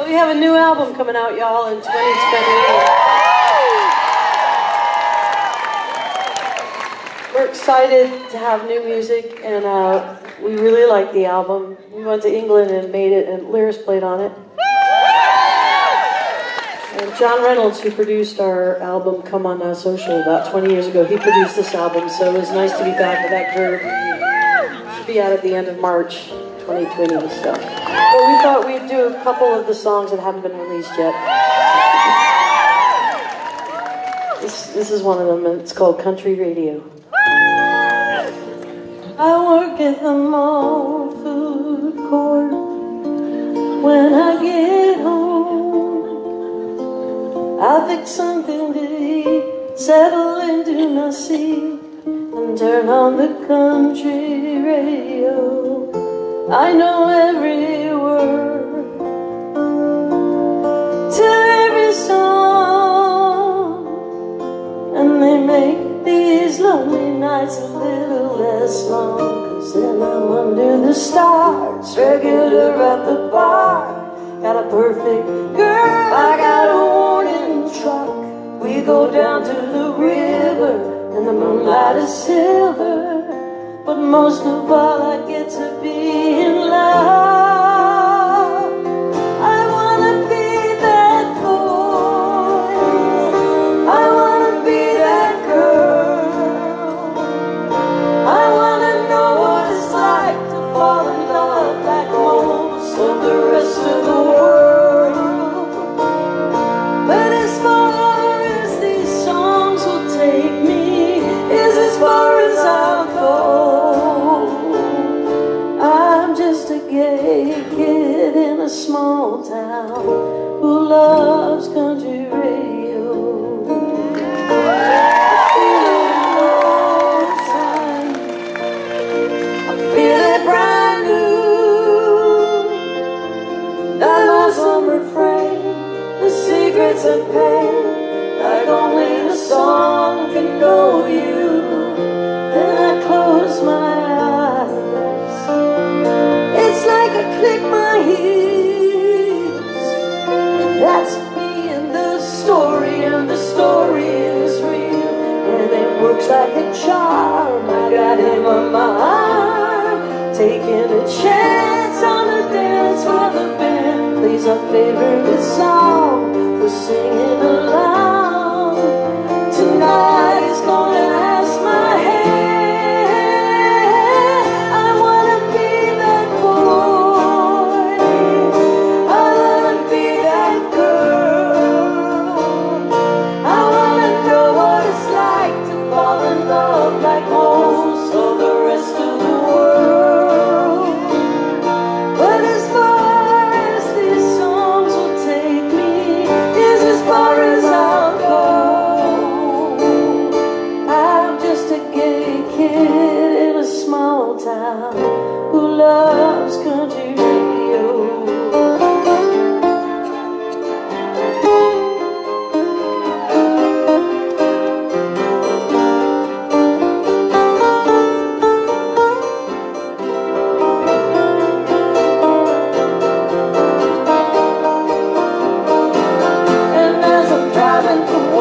Well, we have a new album coming out, y'all, in 2020. We're excited to have new music, and we really like the album. We went to England and made it, and Lyris played on it. And John Reynolds, who produced our album Come On Now Social about 20 years ago, he produced this album, so it was nice to be back with that group. It should be out at the end of March 2020. So. But we thought we'd do a couple of the songs that haven't been released yet. This is one of them, and it's called Country Radio. I work at the mall food court. When I get home, I fix something to eat, settle into my seat, and turn on the country radio. I know every word to every song, and they make these lonely nights a little less long. 'Cause then I'm under the stars, regular at the bar. Got a perfect girl, I got a warning truck. We go down to the river, and the moonlight is silver. But most of all, I get to be in love. I wanna be that boy, I wanna be that girl. I wanna know what it's like to fall in love like most of the rest of the world. But as far as these songs will take me is as far as I'll go. I'm just a gay kid in a small town who loves country radio. I feel it brand new. That lonesome refrain, the secrets of pain, like only the song can know you. Then I close my eyes, it's like I click my heels. That's me and the story is real. And it works like a charm, I got him on my arm, taking a chance on a dance while the band plays our favorite song. We're singing along. Tonight is gonna ask my hand. I wanna be that boy, I wanna be that girl. I wanna know what it's like to fall in love like most of the rest of the world. But as far as these songs will take me is as far as I'll go. I'm just a gay kid in a small town who loves country radio. And as I'm driving to